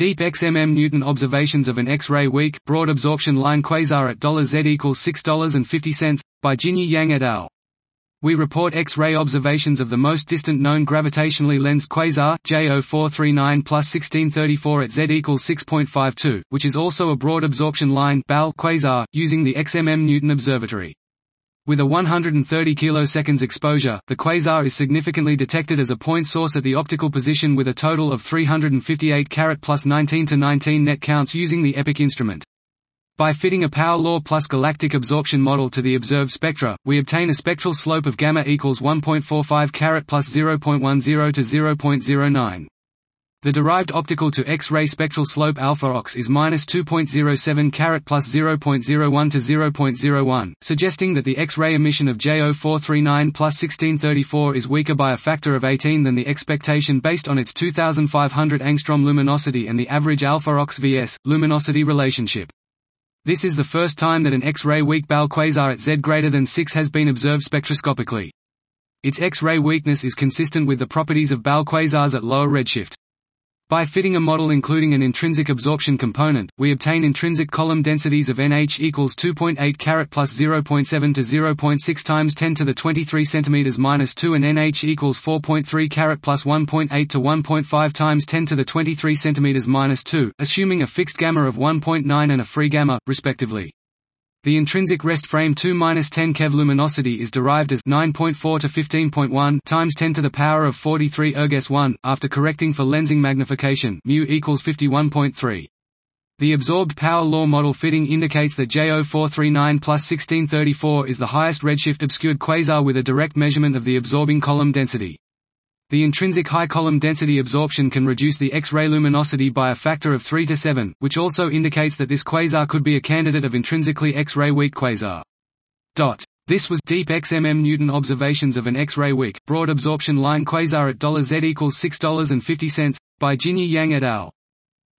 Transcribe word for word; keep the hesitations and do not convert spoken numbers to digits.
Deep X M M Newton observations of an X-ray weak, broad absorption line quasar at Z equals six dollars and fifty cents, by Jinyi Yang et al. We report X-ray observations of the most distant known gravitationally lensed quasar, J zero four three nine plus sixteen thirty-four at Z equals six point five two, which is also a broad absorption line B A L quasar, using the X M M Newton Observatory. With a one hundred thirty kiloseconds exposure, the quasar is significantly detected as a point source at the optical position with a total of three hundred fifty-eight carat plus nineteen to nineteen net counts using the EPIC instrument. By fitting a power law plus galactic absorption model to the observed spectra, we obtain a spectral slope of gamma equals one point four five carat plus zero point one zero to zero point zero nine. The derived optical to X-ray spectral slope alpha ox is minus two point zero seven carat plus zero point zero one to zero point zero one, suggesting that the X-ray emission of J zero four three nine plus sixteen thirty-four is weaker by a factor of eighteen than the expectation based on its two thousand five hundred angstrom luminosity and the average alpha ox vs luminosity relationship. This is the first time that an X-ray weak B A L quasar at Z greater than six has been observed spectroscopically. Its X-ray weakness is consistent with the properties of B A L quasars at lower redshift. By fitting a model including an intrinsic absorption component, we obtain intrinsic column densities of N H equals two point eight carat plus zero point seven to zero point six times ten to the twenty-three centimeters minus two and N H equals four point three carat plus one point eight to one point five times ten to the twenty-three centimeters minus two, assuming a fixed gamma of one point nine and a free gamma, respectively. The intrinsic rest frame two minus ten keV luminosity is derived as nine point four to fifteen point one times ten to the power of forty-three erg one, after correcting for lensing magnification, mu equals fifty-one point three. The absorbed power law model fitting indicates that J zero four three nine plus sixteen thirty-four is the highest redshift obscured quasar with a direct measurement of the absorbing column density. The intrinsic high column density absorption can reduce the X-ray luminosity by a factor of three to seven, which also indicates that this quasar could be a candidate of intrinsically X-ray weak quasar. This was Deep X M M Newton observations of an X-ray weak, broad absorption line quasar at Z equals six dollars and fifty cents, by Jinyi Yang et al.